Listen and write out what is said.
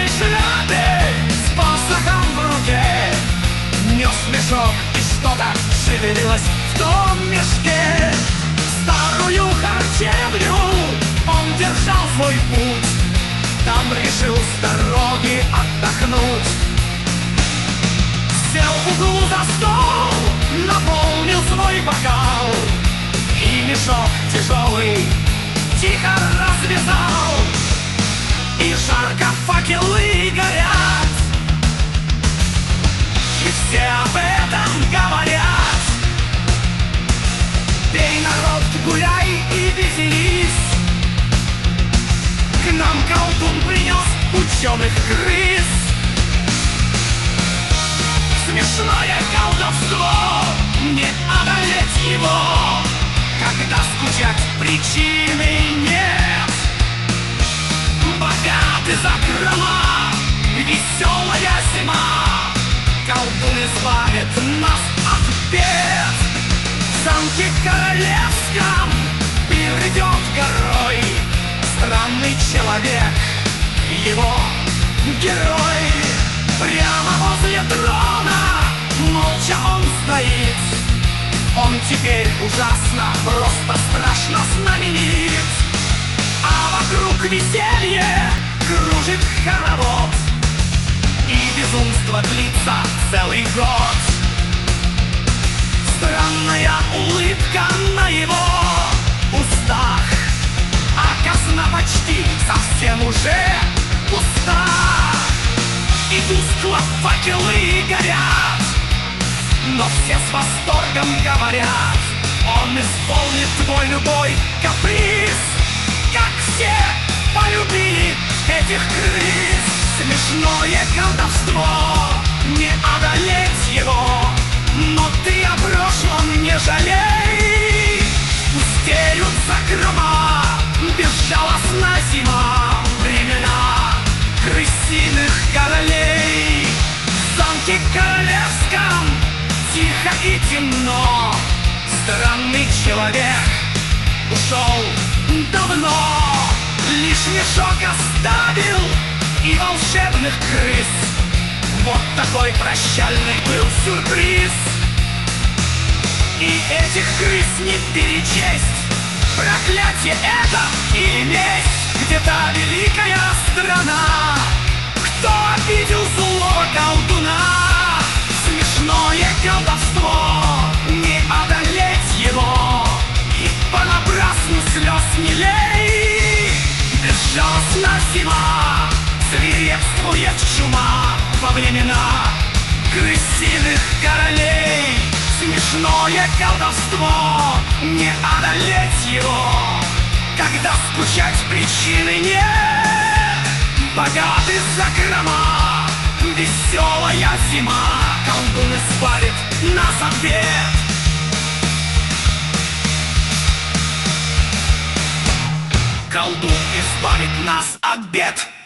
шляпе, с посохом в руке, нес мешок, и что-то шевелилось в том мешке. Старую харчевню он держал свой путь, там решил с дороги отдохнуть. Сел в углу за стол, наполнил свой бокал и мешок тяжелый тихо развязал. И жарко факелы горят, и все об этом говорят. Пей, народ, гуляй и веселись, к нам колдун принес ученых крыс. Смешное колдовство, не одолеть его, когда скучать причины нет. Богаты закрома, веселая зима, колдун избавит нас от бед. В замке королевском перейдет горой странный человек, его герой. Прямо возле трона молча он стоит, он теперь ужасно, просто страшно знаменит. А вокруг веселье кружит хоровод, и безумство длится целый год. Странная улыбка на его устах, а казна почти совсем уже пуста. И тускло факелы горят, но все с восторгом говорят: он исполнит твой любой каприз. Как все полюбили этих крыс, смешное колдовство, не одолеть его. Но ты о прошлом не жалей, пустеют закрома, безжалостна зима, времена крысиных королей. В замке королевском тихо и темно, странный человек ушел давно. Лишь мешок оставил и волшебных крыс. Вот такой прощальный был сюрприз. И этих крыс не перечесть, проклятие это или месть. Где-то великая страна, кто обидел злого колдуна. Смешное колдовство, не одолеть его, и понапрасну слез не лей. Безжалостна зима, свирепствует чума во времена крысиных королей. Смешное колдовство, не одолеть его, когда скучать причины нет. Богаты закрома, веселая зима, колдун избавит нас от бед. Колдун избавит нас от бед.